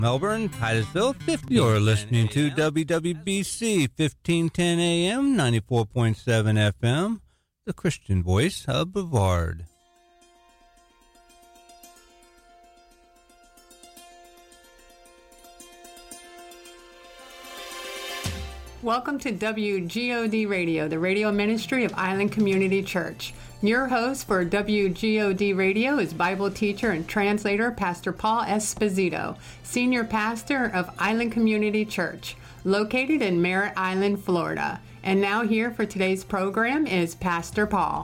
Melbourne, Titusville, 15. You're listening to WWBC 1510 AM, 94.7 FM, the Christian voice of Brevard. Welcome to WGOD Radio, the radio ministry of Island Community Church. Your host for WGOD Radio is Bible teacher and translator Pastor Paul Esposito, senior pastor of Island Community Church, located in Merritt Island, Florida. And now here for today's program is Pastor Paul.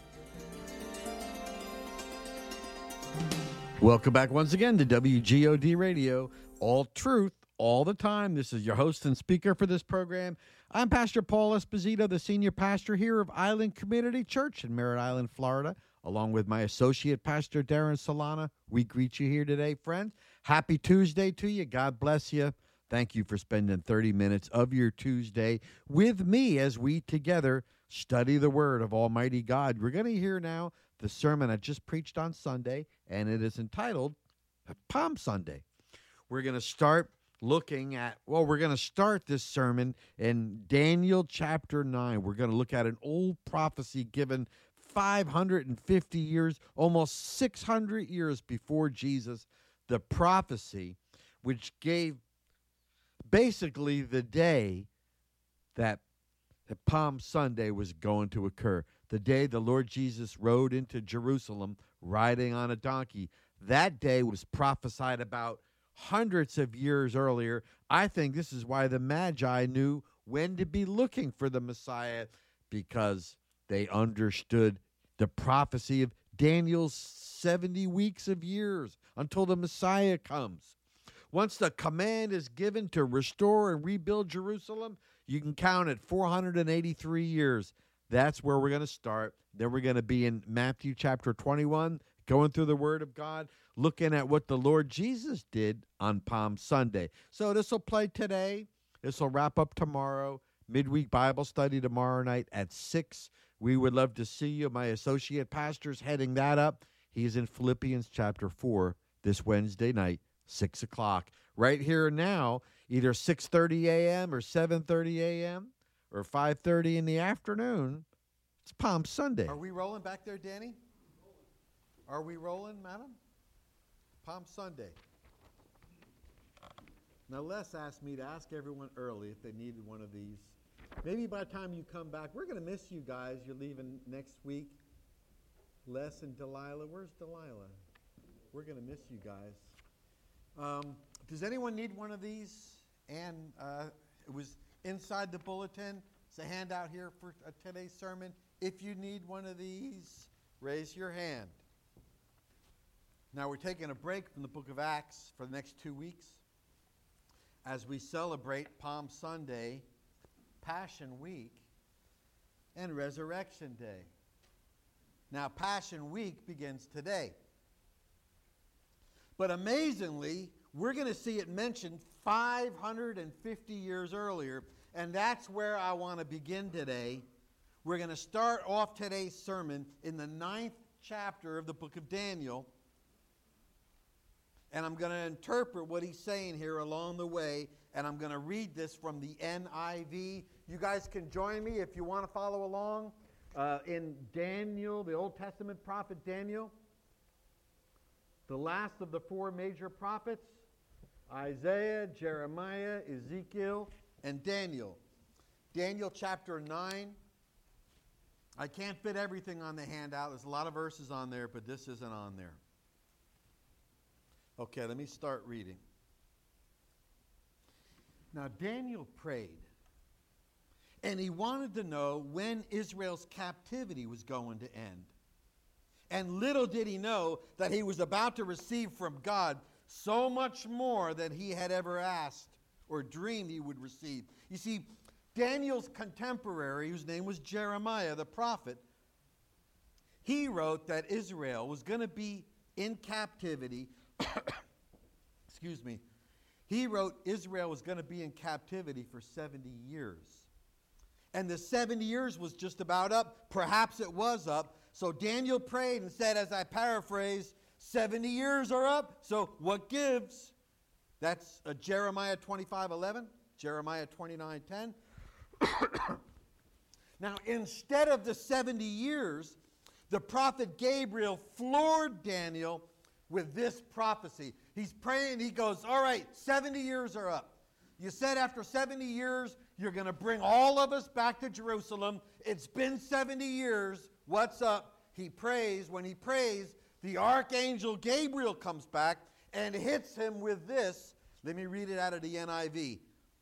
Welcome back once again to WGOD Radio, all truth, all the time. This is your host and speaker for this program. I'm Pastor Paul Esposito, the senior pastor here of Island Community Church in Merritt Island, Florida, along with my associate pastor, Darren Solana. We greet you here today, friends. Happy Tuesday to you. God bless you. Thank you for spending 30 minutes of your Tuesday with me as we together study the Word of Almighty God. We're going to hear now the sermon I just preached on Sunday, and it is entitled Palm Sunday. We're going to start we're going to start this sermon in Daniel chapter 9. We're going to look at an old prophecy given 550 years, almost 600 years before Jesus, the prophecy which gave basically the day that Palm Sunday was going to occur, the day the Lord Jesus rode into Jerusalem riding on a donkey. That day was prophesied about hundreds of years earlier. I think this is why the Magi knew when to be looking for the Messiah, because they understood the prophecy of Daniel's 70 weeks of years until the Messiah comes. Once the command is given to restore and rebuild Jerusalem, you can count it 483 years. That's where we're going to start. Then we're going to be in Matthew chapter 21, going through the Word of God, looking at what the Lord Jesus did on Palm Sunday. So this will play today. This will wrap up tomorrow. Midweek Bible study tomorrow night at 6. We would love to see you. My associate pastor's heading that up. He's in Philippians chapter 4 this Wednesday night, 6 o'clock. Right here now, either 6:30 a.m. or 7:30 a.m. or 5:30 in the afternoon. It's Palm Sunday. Are we rolling back there, Danny? Are we rolling, madam? Palm Sunday. Now, Les asked me to ask everyone early if they needed one of these. Maybe by the time you come back, we're going to miss you guys. You're leaving next week. Les and Delilah. Where's Delilah? We're going to miss you guys. Does anyone need one of these? And it was inside the bulletin. It's a handout here for today's sermon. If you need one of these, raise your hand. Now, we're taking a break from the book of Acts for the next 2 weeks as we celebrate Palm Sunday, Passion Week, and Resurrection Day. Now, Passion Week begins today. But amazingly, we're going to see it mentioned 550 years earlier, and that's where I want to begin today. We're going to start off today's sermon in the 9th chapter of the book of Daniel. And I'm going to interpret what he's saying here along the way. And I'm going to read this from the NIV. You guys can join me if you want to follow along. In Daniel, the Old Testament prophet Daniel, the last of the 4 major prophets, Isaiah, Jeremiah, Ezekiel, and Daniel. Daniel chapter 9. I can't fit everything on the handout. There's a lot of verses on there, but this isn't on there. Okay, let me start reading. Now, Daniel prayed, and he wanted to know when Israel's captivity was going to end. And little did he know that he was about to receive from God so much more than he had ever asked or dreamed he would receive. You see, Daniel's contemporary, whose name was Jeremiah the prophet, he wrote that Israel was going to be in captivity. Excuse me. He wrote Israel was going to be in captivity for 70 years. And the 70 years was just about up. Perhaps it was up. So Daniel prayed and said, as I paraphrase, 70 years are up, so what gives? That's Jeremiah 25:11, Jeremiah 29:10. Now, instead of the 70 years, the prophet Gabriel floored Daniel with this prophecy. He's praying, he goes, all right, 70 years are up. You said after 70 years, you're going to bring all of us back to Jerusalem. It's been 70 years. What's up? He prays. When he prays, the archangel Gabriel comes back and hits him with this. Let me read it out of the NIV.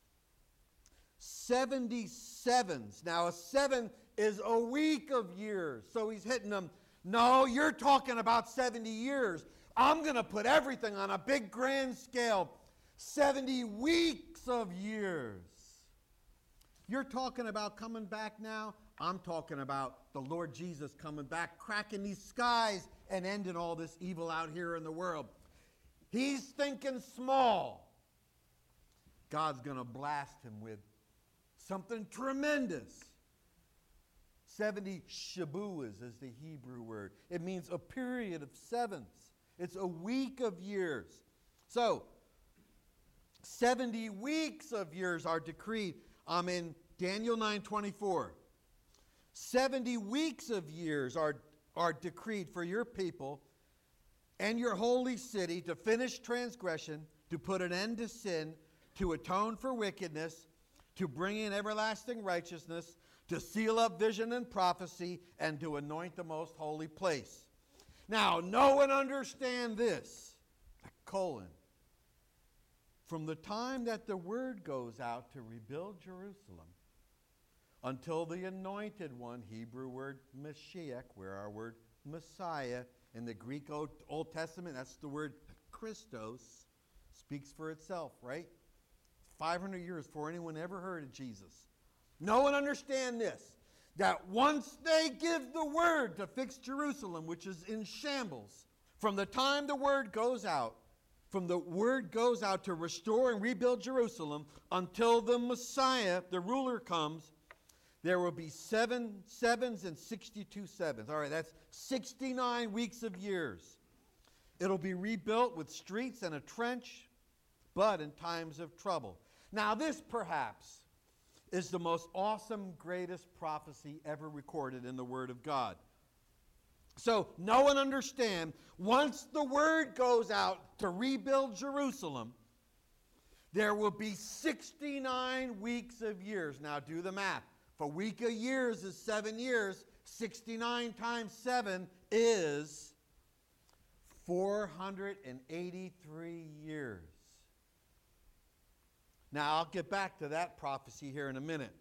77s. Now, a 7 is a week of years. So he's hitting them. No, you're talking about 70 years. I'm going to put everything on a big grand scale. 70 weeks of years. You're talking about coming back now. I'm talking about the Lord Jesus coming back, cracking these skies and ending all this evil out here in the world. He's thinking small. God's going to blast him with something tremendous. 70 Shabuas is the Hebrew word. It means a period of sevens. It's a week of years. So, 70 weeks of years are decreed. I'm in Daniel 9:24. 70 weeks of years are decreed for your people and your holy city to finish transgression, to put an end to sin, to atone for wickedness, to bring in everlasting righteousness, to seal up vision and prophecy, and to anoint the most holy place. Now, know and understand this, colon. From the time that the word goes out to rebuild Jerusalem until the anointed one, Hebrew word Mashiach, where our word Messiah, in the Greek Old Testament, that's the word Christos, speaks for itself, right? 500 years before anyone ever heard of Jesus. Know and understand this, that once they give the word to fix Jerusalem, which is in shambles, from the time the word goes out, to restore and rebuild Jerusalem until the Messiah, the ruler, comes, there will be 7 sevens and 62 sevens. All right, that's 69 weeks of years. It'll be rebuilt with streets and a trench, but in times of trouble. Now, this perhaps is the most awesome, greatest prophecy ever recorded in the Word of God. So, know and understand, once the word goes out to rebuild Jerusalem, there will be 69 weeks of years. Now, do the math. If a week of years is 7 years, 69 times 7 is 483 years. Now, I'll get back to that prophecy here in a minute.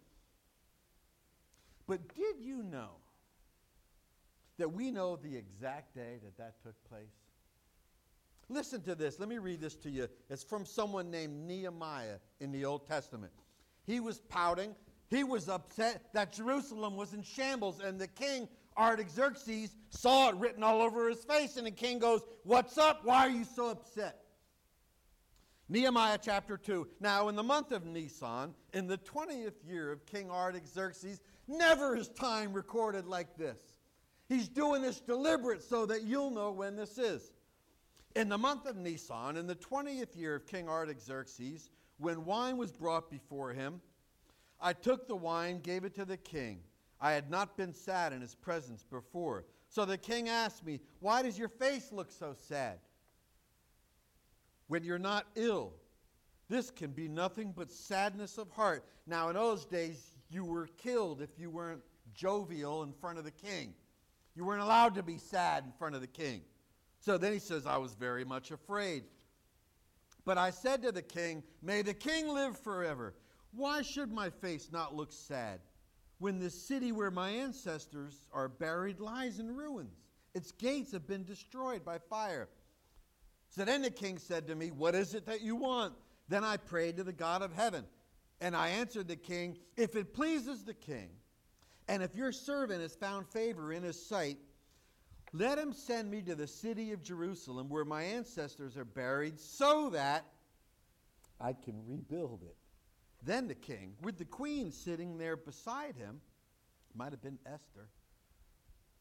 But did you know that we know the exact day that took place? Listen to this. Let me read this to you. It's from someone named Nehemiah in the Old Testament. He was pouting. He was upset that Jerusalem was in shambles, and the king, Artaxerxes, saw it written all over his face, and the king goes, "What's up? Why are you so upset?" Nehemiah chapter 2. Now, in the month of Nisan, in the 20th year of King Artaxerxes, never is time recorded like this. He's doing this deliberate so that you'll know when this is. In the month of Nisan, in the 20th year of King Artaxerxes, when wine was brought before him, I took the wine, gave it to the king. I had not been sad in his presence before. So the king asked me, "Why does your face look so sad when you're not ill? This can be nothing but sadness of heart." Now, in those days, you were killed if you weren't jovial in front of the king. You weren't allowed to be sad in front of the king. So then he says, "I was very much afraid. But I said to the king, 'May the king live forever. Why should my face not look sad when the city where my ancestors are buried lies in ruins? Its gates have been destroyed by fire.' So then the king said to me, 'What is it that you want?' Then I prayed to the God of heaven. And I answered the king, 'If it pleases the king, and if your servant has found favor in his sight, let him send me to the city of Jerusalem where my ancestors are buried so that I can rebuild it.' Then the king, with the queen sitting there beside him, might have been Esther,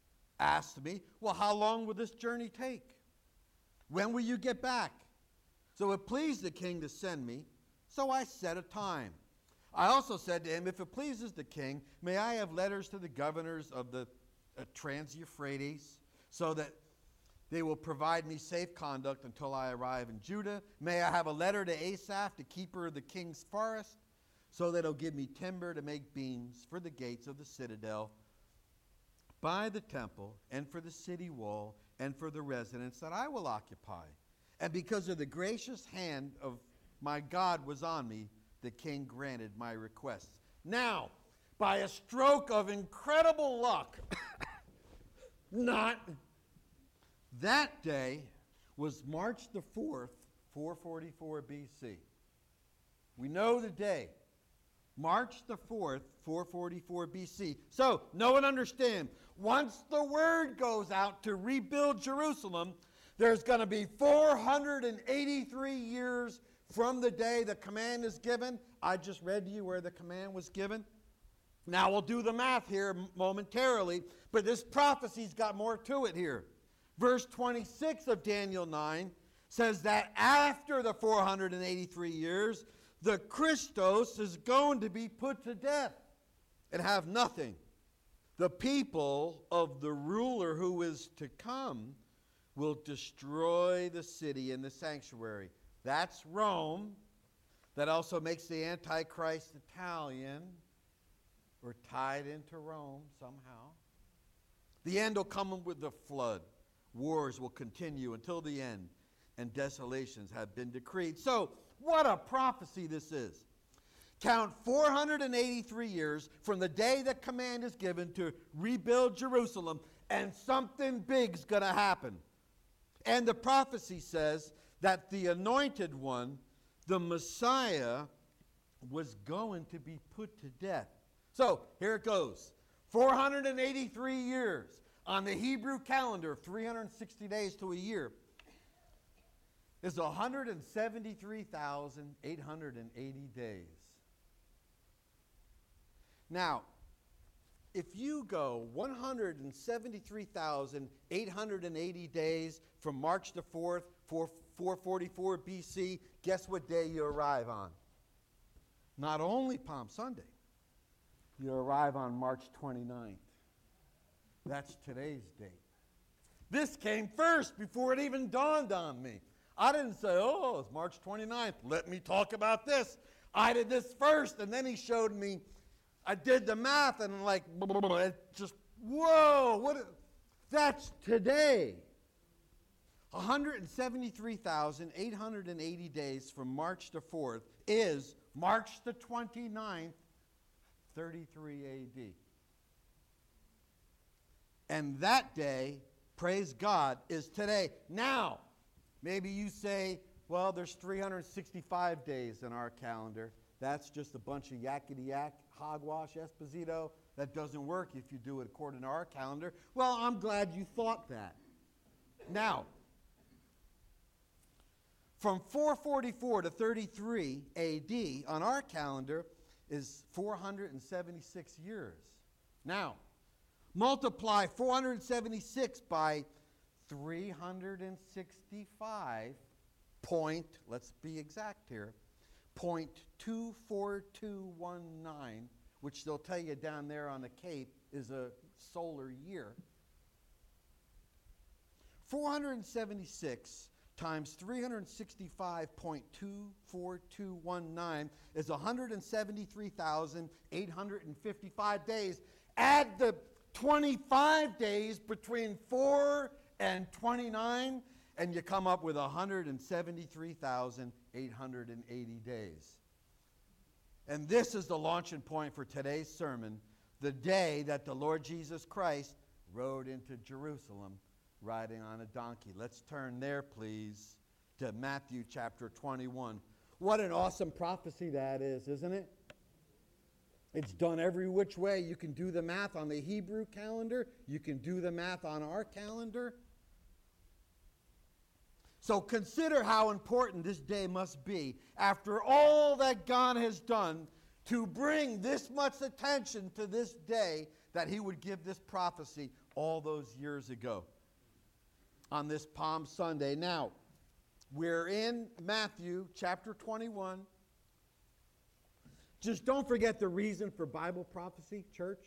asked me, 'Well, how long will this journey take? When will you get back?' So it pleased the king to send me, so I set a time. I also said to him, if it pleases the king, may I have letters to the governors of the Trans-Euphrates, so that they will provide me safe conduct until I arrive in Judah. May I have a letter to Asaph, the keeper of the king's forest, so that he'll give me timber to make beams for the gates of the citadel, by the temple, and for the city wall, and for the residence that I will occupy. And because of the gracious hand of my God was on me, the king granted my requests. Now, by a stroke of incredible luck, not that day was March the 4th, 444 BC. We know the day. March the 4th, 444 BC. So, know and understand, once the word goes out to rebuild Jerusalem, there's going to be 483 years from the day the command is given. I just read to you where the command was given. Now we'll do the math here momentarily, but this prophecy's got more to it here. Verse 26 of Daniel 9 says that after the 483 years, the Christos is going to be put to death and have nothing. The people of the ruler who is to come will destroy the city and the sanctuary. That's Rome. That also makes the Antichrist Italian, or tied into Rome somehow. The end will come with the flood. Wars will continue until the end, and desolations have been decreed. So, what a prophecy this is. Count 483 years from the day the command is given to rebuild Jerusalem, and something big's going to happen. And the prophecy says that the anointed one, the Messiah, was going to be put to death. So, here it goes. 483 years on the Hebrew calendar, 360 days to a year, is 173,880 days. Now, if you go 173,880 days from March the 4th, 444 BC, guess what day you arrive on? Not only Palm Sunday, you arrive on March 29th. That's today's date. This came first before it even dawned on me. I didn't say, oh, it's March 29th. Let me talk about this. I did this first, and then he showed me. I did the math, and like, it just, whoa, that's today. 173,880 days from March the 4th is March the 29th, 33 AD. And that day, praise God, is today. Now, maybe you say, well, there's 365 days in our calendar. That's just a bunch of yakety-yak, hogwash, Esposito. That doesn't work if you do it according to our calendar. Well, I'm glad you thought that. Now, from 444 to 33 AD on our calendar is 476 years. Now, multiply 476 by 365 let's be exact here, 0.24219, which they'll tell you down there on the Cape is a solar year. 476 times 365.24219 is 173,855 days. Add the 25 days between 4 and 29, and you come up with 173,880 days. And this is the launching point for today's sermon, the day that the Lord Jesus Christ rode into Jerusalem riding on a donkey. Let's turn there, please, to Matthew chapter 21. What an awesome prophecy that is, isn't it? It's done every which way. You can do the math on the Hebrew calendar. You can do the math on our calendar. So consider how important this day must be after all that God has done to bring this much attention to this day that he would give this prophecy all those years ago on this Palm Sunday. Now, We're in Matthew chapter 21. Just don't forget the reason for Bible prophecy, church.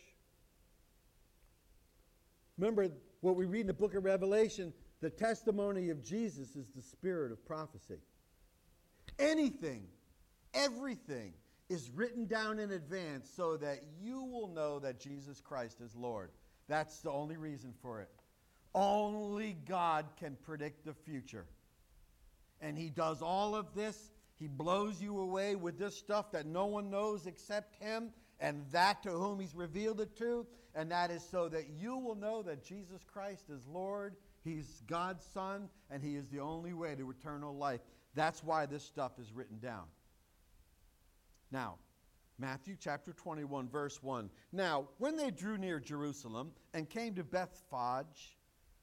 Remember what we read in the book of Revelation, the testimony of Jesus is the spirit of prophecy. Anything, everything is written down in advance so that you will know that Jesus Christ is Lord. That's the only reason for it. Only God can predict the future. And he does all of this. He blows you away with this stuff that no one knows except him and that to whom he's revealed it to. And that is so that you will know that Jesus Christ is Lord. He's God's Son, and he is the only way to eternal life. That's why this stuff is written down. Now, Matthew chapter 21, verse 1. Now, when they drew near Jerusalem and came to Bethphage,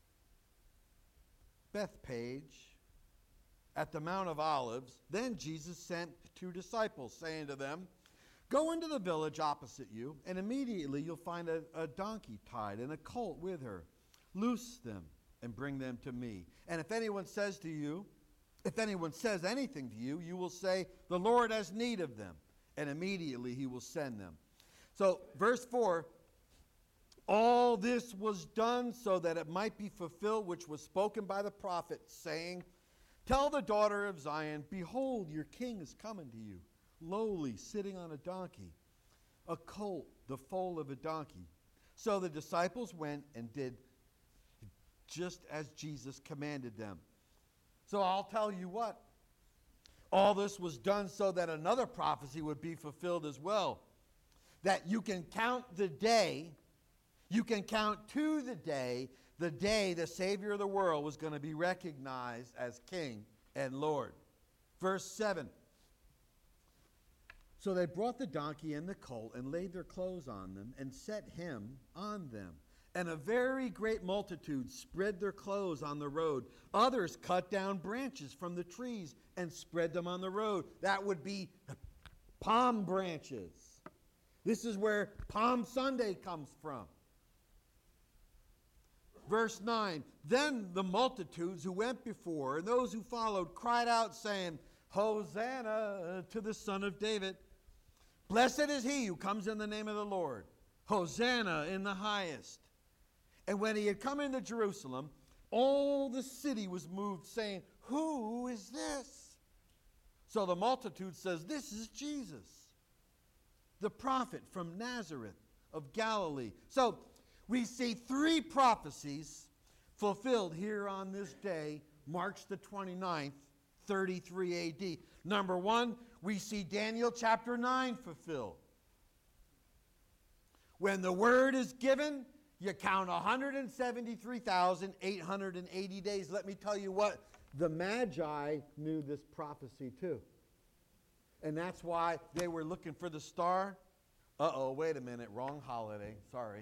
at the Mount of Olives, then Jesus sent 2 disciples, saying to them, "Go into the village opposite you, and immediately you'll find a donkey tied and a colt with her. Loose them and bring them to me. And if anyone says anything to you, you will say, 'The Lord has need of them,' and immediately he will send them." So, verse 4, all this was done so that it might be fulfilled, which was spoken by the prophet, saying, "Tell the daughter of Zion, behold, your king is coming to you, lowly, sitting on a donkey, a colt, the foal of a donkey." So the disciples went and did just as Jesus commanded them. So I'll tell you what, all this was done so that another prophecy would be fulfilled as well. That you can count the day, you can count to the day the Savior of the world was going to be recognized as King and Lord. Verse 7. So they brought the donkey and the colt and laid their clothes on them and set him on them. And a very great multitude spread their clothes on the road. Others cut down branches from the trees and spread them on the road. That would be palm branches. This is where Palm Sunday comes from. Verse 9, then the multitudes who went before and those who followed cried out, saying, "Hosanna to the Son of David. Blessed is he who comes in the name of the Lord. Hosanna in the highest." And when he had come into Jerusalem, all the city was moved, saying, "Who is this?" So the multitude says, "This is Jesus, the prophet from Nazareth of Galilee." So we see 3 prophecies fulfilled here on this day, March the 29th, 33 AD. Number 1, we see Daniel chapter 9 fulfilled. When the word is given, you count 173,880 days. Let me tell you what, the Magi knew this prophecy too. And that's why they were looking for the star. Uh-oh, wait a minute, wrong holiday, sorry.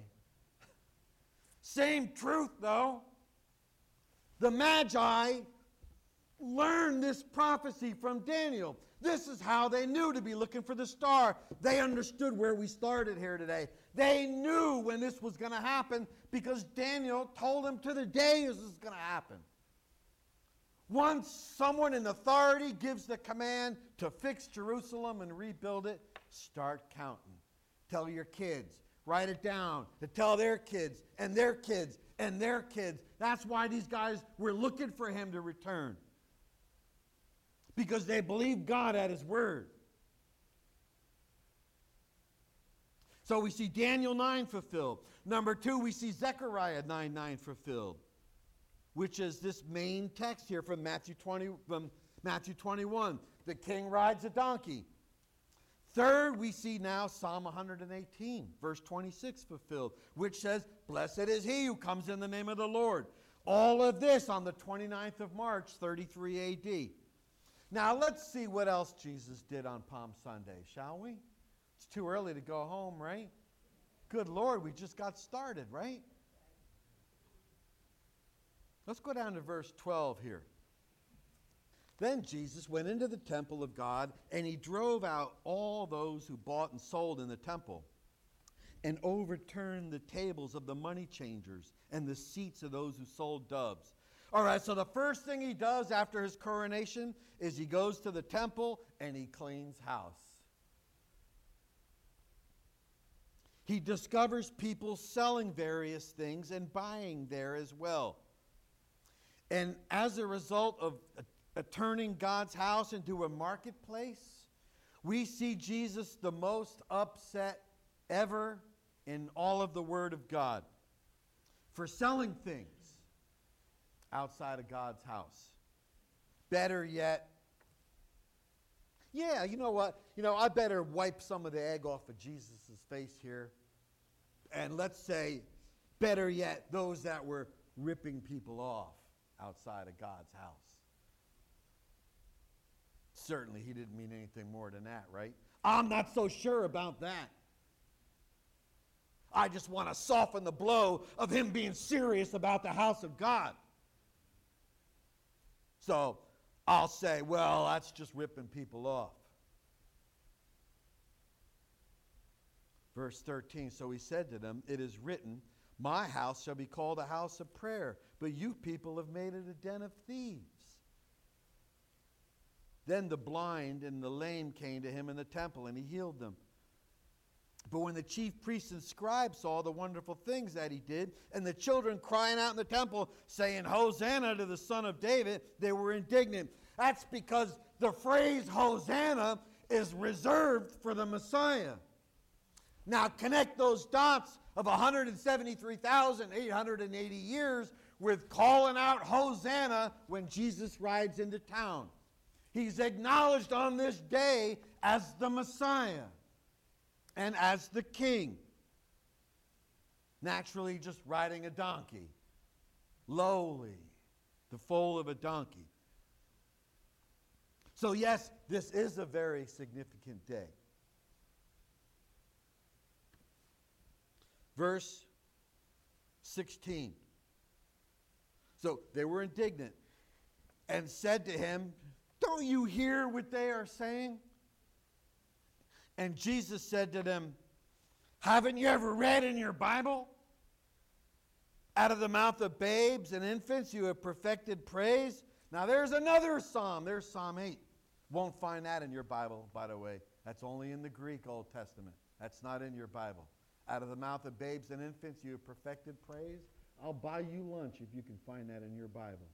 Same truth, though. The Magi learned this prophecy from Daniel. This is how they knew to be looking for the star. They understood where we started here today. They knew when this was going to happen because Daniel told them to the day this is going to happen. Once someone in authority gives the command to fix Jerusalem and rebuild it, start counting. Tell your kids. Write it down to tell their kids and their kids and their kids. That's why these guys were looking for him to return. Because they believed God at his word. So we see Daniel 9 fulfilled. Number 2, we see Zechariah 9:9 fulfilled, which is this main text here from Matthew 21. The king rides a donkey. Third, we see now Psalm 118, verse 26 fulfilled, which says, "Blessed is he who comes in the name of the Lord." All of this on the 29th of March, 33 AD. Now let's see what else Jesus did on Palm Sunday, shall we? It's too early to go home, right? Good Lord, we just got started, right? Let's go down to verse 12 here. Then Jesus went into the temple of God, and he drove out all those who bought and sold in the temple, and overturned the tables of the money changers and the seats of those who sold doves. All right, so the first thing he does after his coronation is he goes to the temple and he cleans house. He discovers people selling various things and buying there as well. And as a result of turning God's house into a marketplace, we see Jesus the most upset ever in all of the Word of God for selling things outside of God's house. Better yet, yeah, you know what? I better wipe some of the egg off of Jesus' face here. And let's say, better yet, those that were ripping people off outside of God's house. Certainly, he didn't mean anything more than that, right? I'm not so sure about that. I just want to soften the blow of him being serious about the house of God. So I'll say, well, that's just ripping people off. Verse 13, so he said to them, it is written, my house shall be called a house of prayer, but you people have made it a den of thieves. Then the blind and the lame came to him in the temple, and he healed them. But when the chief priests and scribes saw the wonderful things that he did, and the children crying out in the temple, saying, Hosanna to the Son of David, they were indignant. That's because the phrase Hosanna is reserved for the Messiah. Now connect those dots of 173,880 years with calling out Hosanna when Jesus rides into town. He's acknowledged on this day as the Messiah and as the King. Naturally, just riding a donkey. Lowly, the foal of a donkey. So yes, this is a very significant day. Verse 16. So they were indignant and said to him, don't you hear what they are saying? And Jesus said to them, haven't you ever read in your Bible? Out of the mouth of babes and infants you have perfected praise. Now there's another psalm. There's Psalm 8. Won't find that in your Bible, by the way. That's only in the Greek Old Testament. That's not in your Bible. Out of the mouth of babes and infants you have perfected praise. I'll buy you lunch if you can find that in your Bible.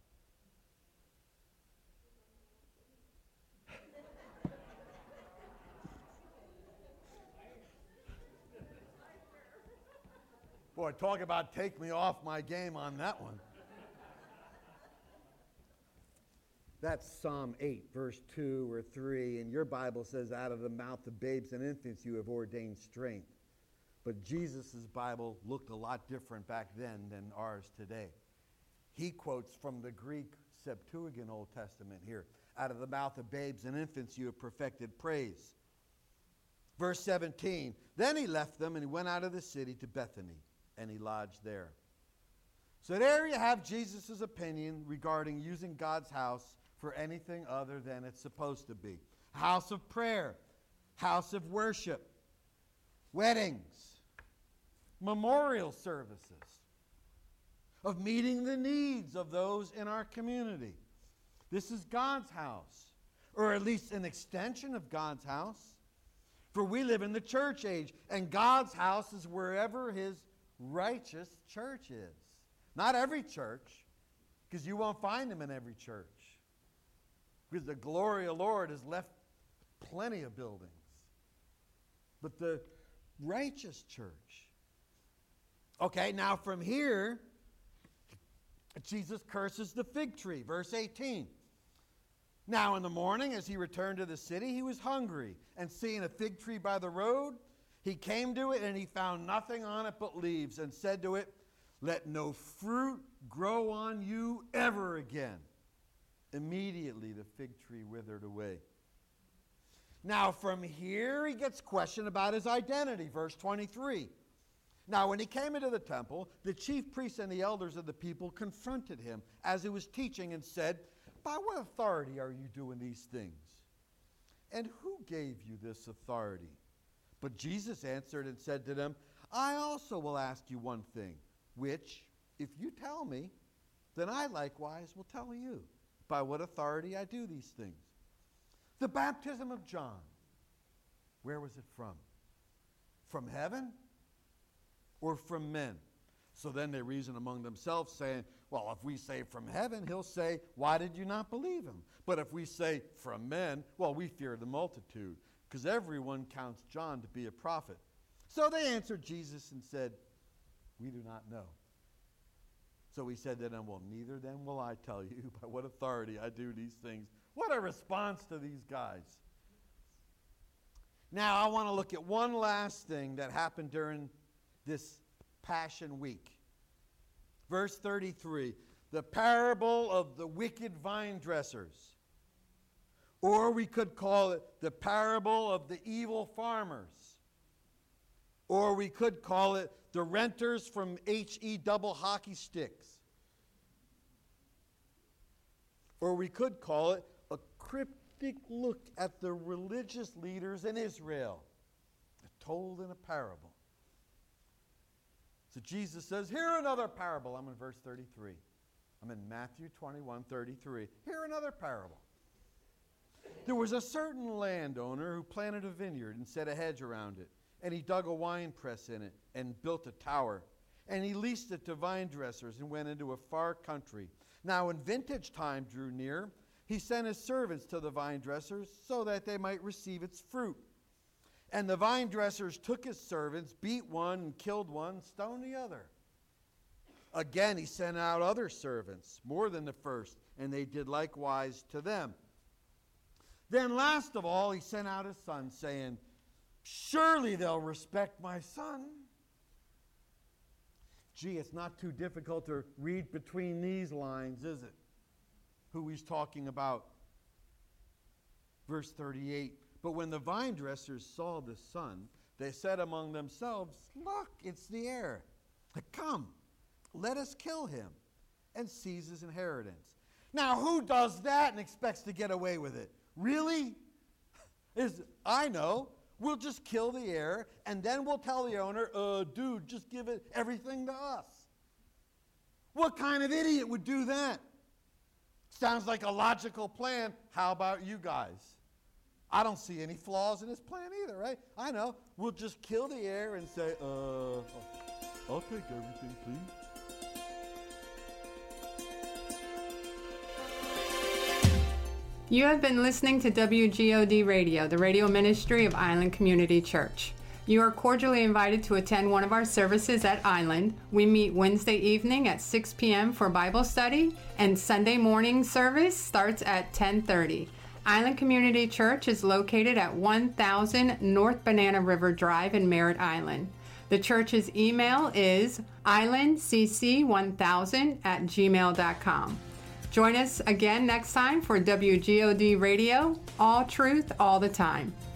Boy, talk about take me off my game on that one. That's Psalm 8, verse 2 or 3, and your Bible says, out of the mouth of babes and infants you have ordained strength. But Jesus' Bible looked a lot different back then than ours today. He quotes from the Greek Septuagint Old Testament here. Out of the mouth of babes and infants you have perfected praise. Verse 17, then he left them and he went out of the city to Bethany, and he lodged there. So there you have Jesus' opinion regarding using God's house for anything other than it's supposed to be. House of prayer, house of worship, weddings, memorial services, of meeting the needs of those in our community. This is God's house, or at least an extension of God's house. For we live in the church age, and God's house is wherever his righteous church is. Not every church, because you won't find him in every church. Because the glory of the Lord has left plenty of buildings. But the righteous church. Okay, now from here, Jesus curses the fig tree. Verse 18. Now in the morning, as he returned to the city, he was hungry. And seeing a fig tree by the road, he came to it, and he found nothing on it but leaves, and said to it, let no fruit grow on you ever again. Immediately the fig tree withered away. Now from here he gets questioned about his identity. Verse 23. Now when he came into the temple, the chief priests and the elders of the people confronted him as he was teaching and said, by what authority are you doing these things? And who gave you this authority? But Jesus answered and said to them, I also will ask you one thing, which, if you tell me, then I likewise will tell you by what authority I do these things. The baptism of John, where was it from? From heaven or from men? So then they reason among themselves, saying, well, if we say from heaven, he'll say, why did you not believe him? But if we say from men, well, we fear the multitude, because everyone counts John to be a prophet. So they answered Jesus and said, we do not know. So he said to them, well, neither then will I tell you by what authority I do these things. What a response to these guys. Now I want to look at one last thing that happened during this Passion Week. Verse 33, the parable of the wicked vine dressers. Or we could call it the parable of the evil farmers. Or we could call it the renters from H-E double hockey sticks. Or we could call it a cryptic look at the religious leaders in Israel, told in a parable. So Jesus says, here another parable. I'm in verse 33. I'm in Matthew 21:33. Here another parable. There was a certain landowner who planted a vineyard and set a hedge around it. And he dug a wine press in it and built a tower. And he leased it to vine dressers and went into a far country. Now when vintage time drew near, he sent his servants to the vine dressers so that they might receive its fruit. And the vine dressers took his servants, beat one and killed one, stoned the other. Again he sent out other servants, more than the first, and they did likewise to them. Then last of all he sent out his son, saying, surely they'll respect my son. Gee, it's not too difficult to read between these lines, is it? Who he's talking about. Verse 38. But when the vine dressers saw the son, they said among themselves, look, it's the heir. Come, let us kill him and seize his inheritance. Now, who does that and expects to get away with it? Really? I know. We'll just kill the heir, and then we'll tell the owner, dude, just give it everything to us. What kind of idiot would do that? Sounds like a logical plan. How about you guys? I don't see any flaws in this plan either, right? I know. We'll just kill the heir and say, I'll take everything, please. You have been listening to WGOD Radio, the radio ministry of Island Community Church. You are cordially invited to attend one of our services at Island. We meet Wednesday evening at 6 p.m. for Bible study, and Sunday morning service starts at 10:30. Island Community Church is located at 1000 North Banana River Drive in Merritt Island. The church's email is islandcc1000@gmail.com. Join us again next time for WGOD Radio, all truth, all the time.